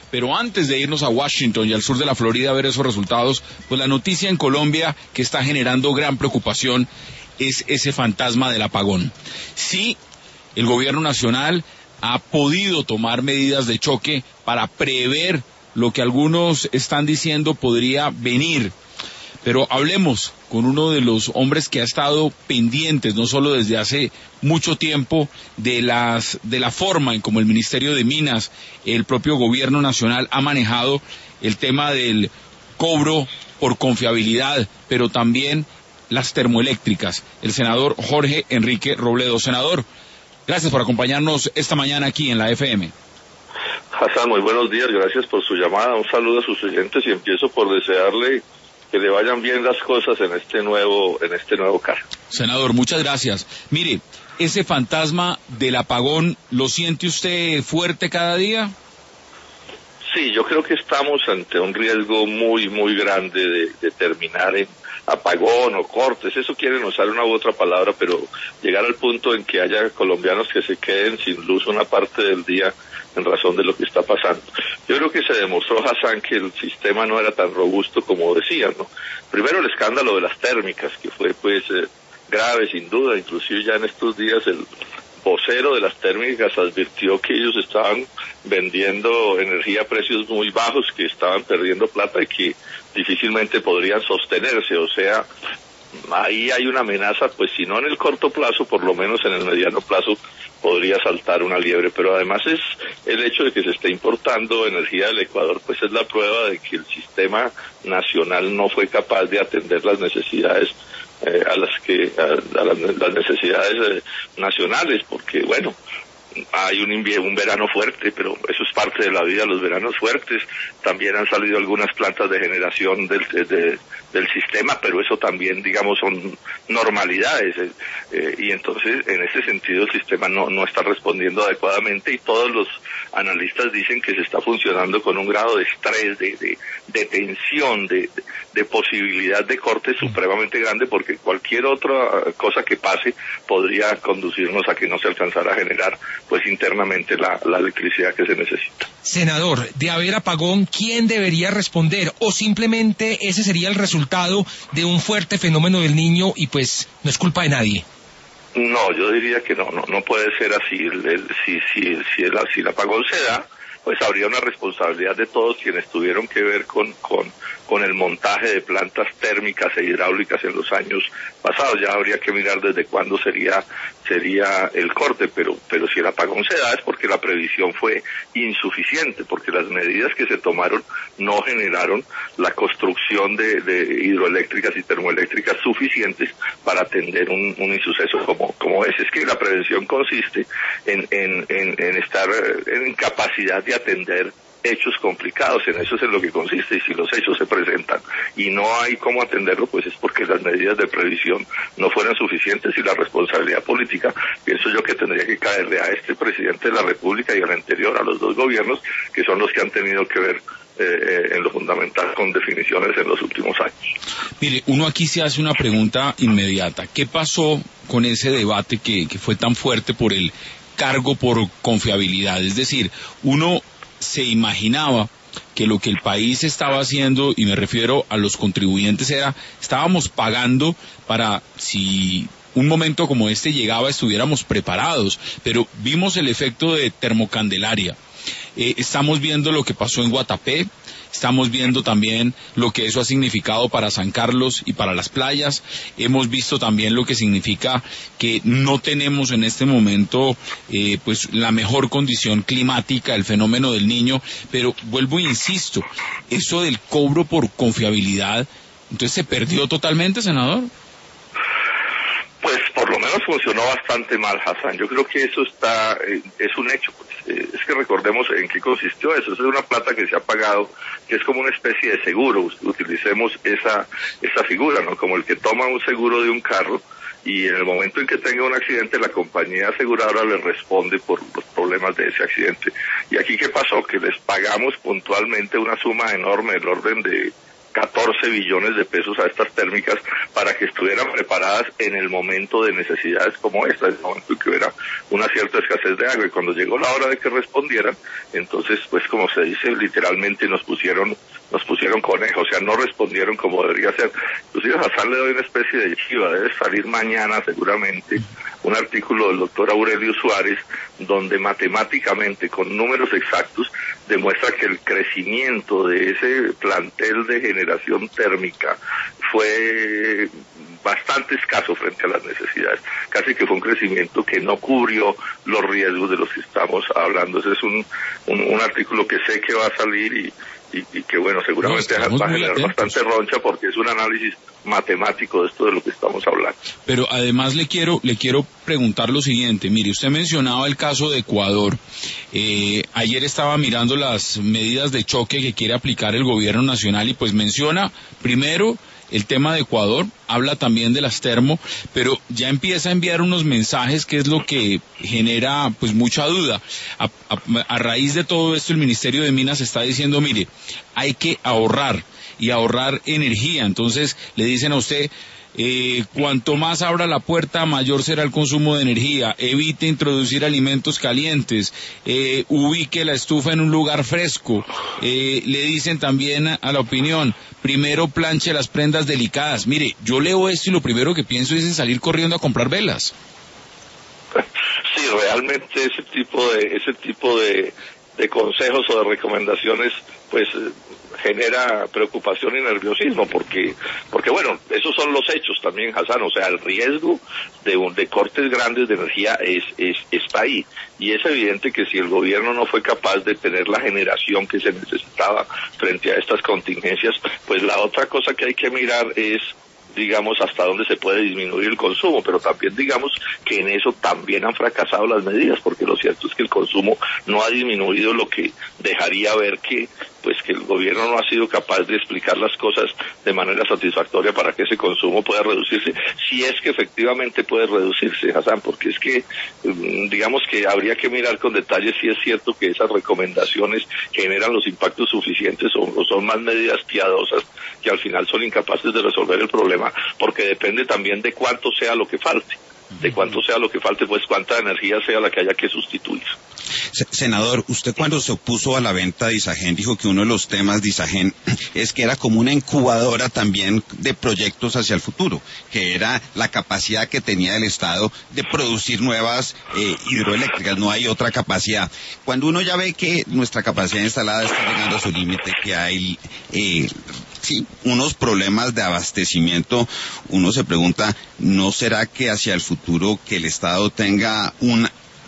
Pero antes de irnos a Washington y al sur de la Florida a ver esos resultados, pues la noticia en Colombia que está generando gran preocupación es ese fantasma del apagón. Sí, el gobierno nacional ha podido tomar medidas de choque para prever lo que algunos están diciendo podría venir. Pero hablemos con uno de los hombres que ha estado pendientes, no solo desde hace mucho tiempo, de la forma en como el Ministerio de Minas, el propio gobierno nacional ha manejado el tema del cobro por confiabilidad, pero también las termoeléctricas. El senador Jorge Enrique Robledo. Senador, gracias por acompañarnos esta mañana aquí en la FM. Hassan, muy buenos días, gracias por su llamada, un saludo a sus oyentes y empiezo por desearle que le vayan bien las cosas en este nuevo cargo. Senador, muchas gracias. Mire, ese fantasma del apagón, ¿lo siente usted fuerte cada día? Sí, yo creo que estamos ante un riesgo muy, muy grande de terminar en apagón o cortes, eso quieren usar una u otra palabra, pero llegar al punto en que haya colombianos que se queden sin luz una parte del día en razón de lo que está pasando. Yo creo que se demostró, Hassan, que el sistema no era tan robusto como decían, ¿no? Primero el escándalo de las térmicas, que fue grave sin duda, inclusive ya en estos días el vocero de las térmicas advirtió que ellos estaban vendiendo energía a precios muy bajos, que estaban perdiendo plata y que difícilmente podrían sostenerse, o sea, ahí hay una amenaza, pues si no en el corto plazo, por lo menos en el mediano plazo podría saltar una liebre, pero además es el hecho de que se esté importando energía del Ecuador, pues es la prueba de que el sistema nacional no fue capaz de atender las necesidades las necesidades nacionales, porque bueno, hay un verano fuerte, pero eso es parte de la vida, los veranos fuertes. También han salido algunas plantas de generación del sistema, pero eso también, digamos, son normalidades. Y entonces, en ese sentido, el sistema no está respondiendo adecuadamente y todos los analistas dicen que se está funcionando con un grado de estrés, de tensión, de posibilidad de corte supremamente grande, porque cualquier otra cosa que pase podría conducirnos a que no se alcanzara a generar pues internamente la electricidad que se necesita. Senador, de haber apagón, ¿quién debería responder? ¿O simplemente ese sería el resultado de un fuerte fenómeno del Niño y pues no es culpa de nadie? No, yo diría que no puede ser así. Si el apagón se da, pues habría una responsabilidad de todos quienes tuvieron que ver con el montaje de plantas térmicas e hidráulicas en los años pasados. Ya habría que mirar desde cuándo sería el corte, pero si el apagón se da es porque la previsión fue insuficiente, porque las medidas que se tomaron no generaron la construcción de hidroeléctricas y termoeléctricas suficientes para atender un insuceso como ese. Es que la prevención consiste en estar en capacidad de atender hechos complicados, en eso es en lo que consiste, y si los hechos se presentan y no hay cómo atenderlo, pues es porque las medidas de previsión no fueron suficientes y la responsabilidad política, pienso yo que tendría que caerle a este presidente de la República y al anterior, a los dos gobiernos, que son los que han tenido que ver en lo fundamental con definiciones en los últimos años. Mire, uno aquí se hace una pregunta inmediata. ¿Qué pasó con ese debate que fue tan fuerte por el cargo por confiabilidad? Es decir, uno se imaginaba que lo que el país estaba haciendo, y me refiero a los contribuyentes, estábamos pagando para, si un momento como este llegaba, estuviéramos preparados, pero vimos el efecto de Termocandelaria. Estamos viendo lo que pasó en Guatapé, estamos viendo también lo que eso ha significado para San Carlos y para las playas, hemos visto también lo que significa que no tenemos en este momento pues la mejor condición climática, el fenómeno del Niño, pero vuelvo e insisto, eso del cobro por confiabilidad, entonces se perdió totalmente, senador. Pues por lo menos funcionó bastante mal, Hassan. Yo creo que eso es un hecho. Es que recordemos en qué consistió eso. Es una plata que se ha pagado, que es como una especie de seguro. Utilicemos esa figura, ¿no? Como el que toma un seguro de un carro y en el momento en que tenga un accidente la compañía aseguradora le responde por los problemas de ese accidente. Y aquí ¿qué pasó? Que les pagamos puntualmente una suma enorme, del orden de 14 billones de pesos a estas térmicas para que estuvieran preparadas en el momento de necesidades como esta, en el momento en que hubiera una cierta escasez de agua. Y cuando llegó la hora de que respondieran, entonces, pues como se dice, literalmente nos pusieron conejos, o sea, no respondieron como debería ser. Inclusive a Hassan le doy una especie de chiva, debe salir mañana seguramente un artículo del doctor Aurelio Suárez, donde matemáticamente, con números exactos, demuestra que el crecimiento de ese plantel de generación térmica fue bastante escaso frente a las necesidades. Casi que fue un crecimiento que no cubrió los riesgos de los que estamos hablando. Ese es un artículo que sé que va a salir y que bueno, seguramente va a generar bastante roncha porque es un análisis matemático de esto de lo que estamos hablando. Pero además le quiero preguntar lo siguiente. Mire, usted mencionaba el caso de Ecuador. Ayer estaba mirando las medidas de choque que quiere aplicar el gobierno nacional y pues menciona primero el tema de Ecuador, habla también de las termo, pero ya empieza a enviar unos mensajes que es lo que genera pues mucha duda. A raíz de todo esto el Ministerio de Minas está diciendo, mire, hay que ahorrar y ahorrar energía. Entonces le dicen a usted, cuanto más abra la puerta, mayor será el consumo de energía. Evite introducir alimentos calientes. Ubique la estufa en un lugar fresco. Le dicen también a la opinión, primero planche las prendas delicadas. Mire, yo leo esto y lo primero que pienso es en salir corriendo a comprar velas. Sí, realmente ese tipo de consejos o de recomendaciones, pues genera preocupación y nerviosismo porque bueno, esos son los hechos también, Hassan, o sea, el riesgo de cortes grandes de energía está ahí, y es evidente que si el gobierno no fue capaz de tener la generación que se necesitaba frente a estas contingencias, pues la otra cosa que hay que mirar es, digamos, hasta dónde se puede disminuir el consumo, pero también digamos que en eso también han fracasado las medidas, porque lo cierto es que el consumo no ha disminuido, lo que dejaría ver que el gobierno no ha sido capaz de explicar las cosas de manera satisfactoria para que ese consumo pueda reducirse, si es que efectivamente puede reducirse, Hassan, porque es que digamos que habría que mirar con detalle si es cierto que esas recomendaciones generan los impactos suficientes o son más medidas piadosas que al final son incapaces de resolver el problema, porque depende también de cuánto sea lo que falte. Pues cuánta energía sea la que haya que sustituir. Senador, usted cuando se opuso a la venta de Isagen dijo que uno de los temas de Isagen es que era como una incubadora también de proyectos hacia el futuro, que era la capacidad que tenía el Estado de producir nuevas hidroeléctricas, no hay otra capacidad. Cuando uno ya ve que nuestra capacidad instalada está llegando a su límite, que hay unos problemas de abastecimiento, uno se pregunta, ¿no será que hacia el futuro que el Estado tenga un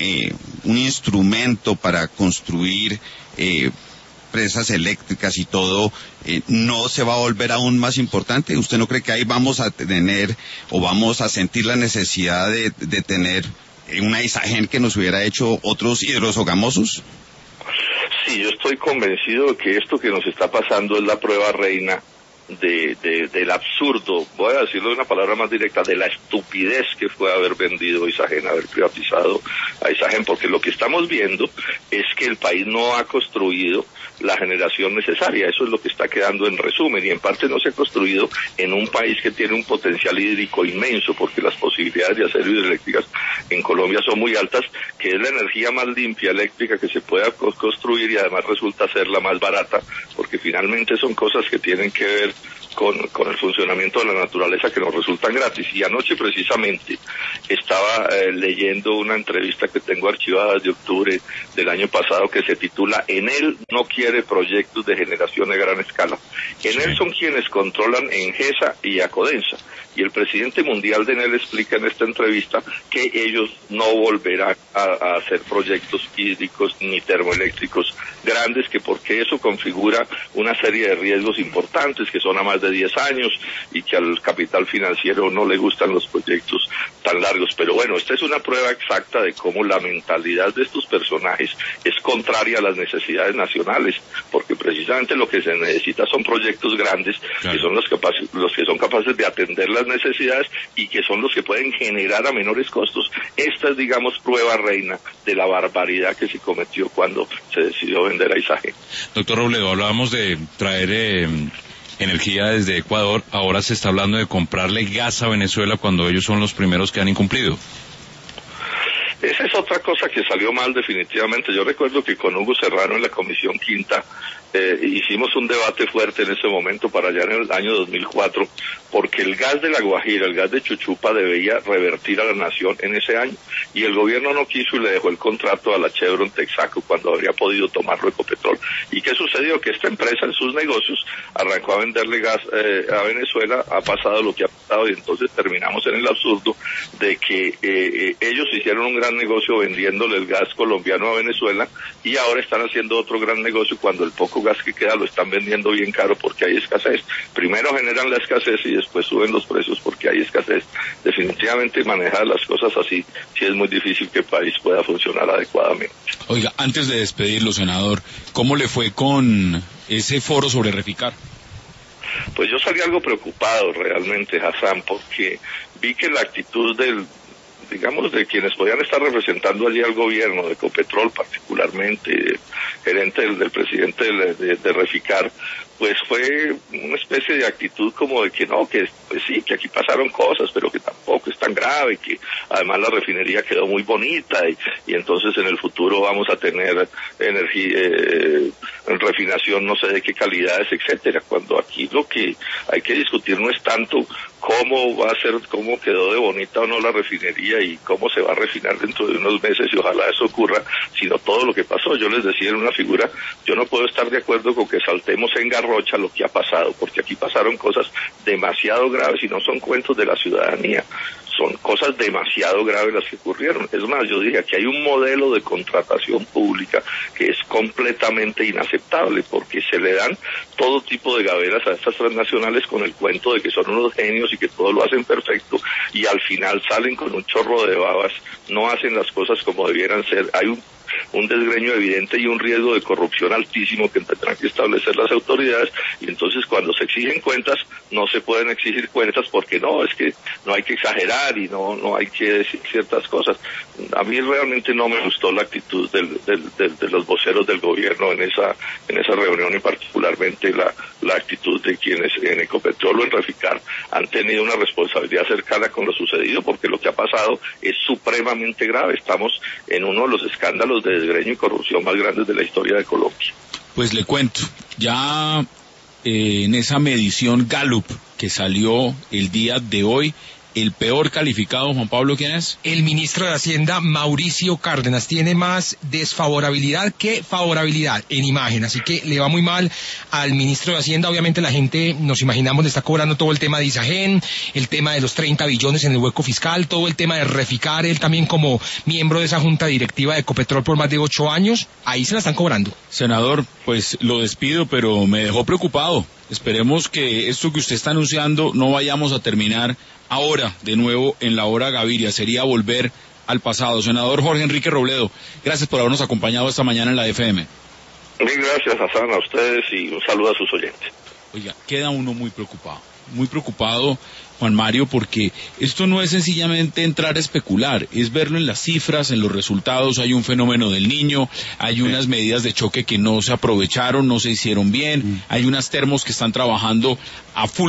instrumento para construir presas eléctricas y todo, no se va a volver aún más importante? ¿Usted no cree que ahí vamos a tener o vamos a sentir la necesidad de tener una Isagen que nos hubiera hecho otros hidrosogamosos? Sí, yo estoy convencido de que esto que nos está pasando es la prueba reina del absurdo, voy a decirlo de una palabra más directa, de la estupidez que fue haber vendido Isagen, haber privatizado a Isagen, porque lo que estamos viendo es que el país no ha construido la generación necesaria, eso es lo que está quedando en resumen, y en parte no se ha construido en un país que tiene un potencial hídrico inmenso, porque las posibilidades de hacer hidroeléctricas en Colombia son muy altas, que es la energía más limpia eléctrica que se pueda construir, y además resulta ser la más barata, porque finalmente son cosas que tienen que ver con el funcionamiento de la naturaleza, que nos resultan gratis. Y anoche precisamente estaba leyendo una entrevista que tengo archivada de octubre del año pasado, que se titula "Enel no quiere proyectos de generación a gran escala". Enel son quienes controlan Engesa y Acodensa, y el presidente mundial de Enel explica en esta entrevista que ellos no volverán a hacer proyectos hídricos ni termoeléctricos grandes, que porque eso configura una serie de riesgos importantes que son a más de 10 años y que al capital financiero no le gustan los proyectos tan largos. Pero bueno, esta es una prueba exacta de cómo la mentalidad de estos personajes es contraria a las necesidades nacionales, porque precisamente lo que se necesita son proyectos grandes, claro, que son los que son capaces de atender las necesidades y que son los que pueden generar a menores costos. Esta es, digamos, prueba reina de la barbaridad que se cometió cuando se decidió vender a Isagen. Doctor Robledo, hablábamos de traer energía desde Ecuador, ahora se está hablando de comprarle gas a Venezuela cuando ellos son los primeros que han incumplido. Esa es otra cosa que salió mal definitivamente. Yo recuerdo que con Hugo Serrano en la Comisión Quinta hicimos un debate fuerte en ese momento para allá en el año 2004, porque el gas de La Guajira, el gas de Chuchupa debía revertir a la nación en ese año, y el gobierno no quiso y le dejó el contrato a la Chevron Texaco cuando habría podido tomarlo Ecopetrol. ¿Y qué sucedió? Que esta empresa en sus negocios arrancó a venderle gas a Venezuela, ha pasado lo que ha pasado, y entonces terminamos en el absurdo de que ellos hicieron un gran negocio vendiéndole el gas colombiano a Venezuela, y ahora están haciendo otro gran negocio cuando el poco gas que queda lo están vendiendo bien caro porque hay escasez. Primero generan la escasez y después suben los precios porque hay escasez. Definitivamente manejar las cosas así sí es muy difícil que el país pueda funcionar adecuadamente. Oiga, antes de despedirlo, senador, ¿cómo le fue con ese foro sobre Reficar? Pues yo salí algo preocupado realmente, Hassan, porque vi que la actitud de quienes podían estar representando allí al gobierno, de Ecopetrol particularmente, gerente del presidente de Reficar, pues fue una especie de actitud como de que no, que pues sí, que aquí pasaron cosas, pero que tampoco es tan grave, que además la refinería quedó muy bonita y entonces en el futuro vamos a tener energía, refinación no sé de qué calidades, etcétera, cuando aquí lo que hay que discutir no es tanto cómo va a ser, cómo quedó de bonita o no la refinería y cómo se va a refinar dentro de unos meses y ojalá eso ocurra, sino todo lo que pasó. Yo les decía en una figura, yo no puedo estar de acuerdo con que saltemos en garrocha lo que ha pasado, porque aquí pasaron cosas demasiado graves y no son cuentos de la ciudadanía, son cosas demasiado graves las que ocurrieron. Es más, yo dije, aquí hay un modelo de contratación pública que es completamente inaceptable, porque se le dan todo tipo de gabelas a estas transnacionales con el cuento de que son unos genios y que todo lo hacen perfecto, y al final salen con un chorro de babas, no hacen las cosas como debieran ser. Hay un desgreño evidente y un riesgo de corrupción altísimo que tendrán que establecer las autoridades, y entonces cuando se exigen cuentas no se pueden exigir cuentas porque no, es que no hay que exagerar y no hay que decir ciertas cosas. A mí realmente no me gustó la actitud de los voceros del gobierno en esa reunión, y particularmente la actitud de quienes en Ecopetrol o en Reficar han tenido una responsabilidad cercana con lo sucedido, porque lo que ha pasado es supremamente grave. Estamos en uno de los escándalos de desgreño y corrupción más grandes de la historia de Colombia. Pues le cuento, ya en esa medición Gallup que salió el día de hoy, el peor calificado, Juan Pablo, ¿quién es? El ministro de Hacienda, Mauricio Cárdenas, tiene más desfavorabilidad que favorabilidad en imagen, así que le va muy mal al ministro de Hacienda. Obviamente la gente, nos imaginamos, le está cobrando todo el tema de Isagen, el tema de los 30 billones en el hueco fiscal, todo el tema de Reficar, él también como miembro de esa junta directiva de Ecopetrol por más de 8 años, ahí se la están cobrando. Senador, pues lo despido, pero me dejó preocupado. Esperemos que esto que usted está anunciando no vayamos a terminar ahora, de nuevo, en la hora Gaviria. Sería volver al pasado. Senador Jorge Enrique Robledo, gracias por habernos acompañado esta mañana en la FM. Mil gracias, Hassan, a ustedes, y un saludo a sus oyentes. Oiga, queda uno muy preocupado, Juan Mario, porque esto no es sencillamente entrar a especular, es verlo en las cifras, en los resultados. Hay un fenómeno del niño, hay unas medidas de choque que no se aprovecharon, no se hicieron bien, hay unas termos que están trabajando a full